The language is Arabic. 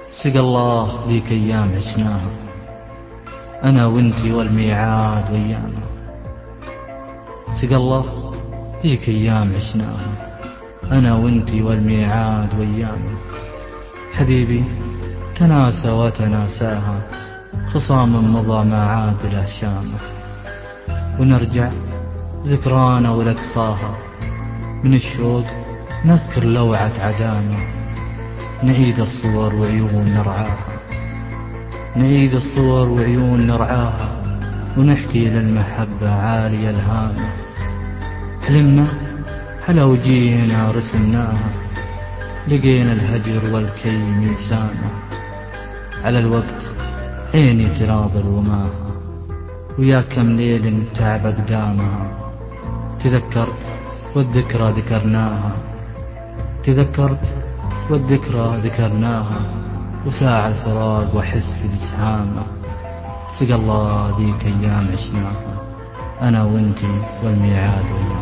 سقى الله ذيك أيام عشناها أنا وانتي والميعاد ويانا. سقى الله ذيك أيام عشناها أنا وانتي والميعاد ويانا. حبيبي تناسى وتناساها خصام مضى ما عاد له شامه. ونرجع ذكرانا ولقصاها من الشوق نذكر لوعة عدانا. نعيد الصور وعيون نرعاها نعيد الصور وعيون نرعاها ونحكي للمحبة عالية الهامة. حلمنا على وجيهنا رسمناها لقينا الهجر والكيم يسامة. على الوقت عيني تناظر رماها ويا كم ليل تعب أقدامها. تذكرت والذكرى ذكرناها تذكرت والذكرى ذكرناها وساع الفراق وحس بسهامة. سقى الله ذيك أيام عشناها أنا وانتي والميعاد ويانا.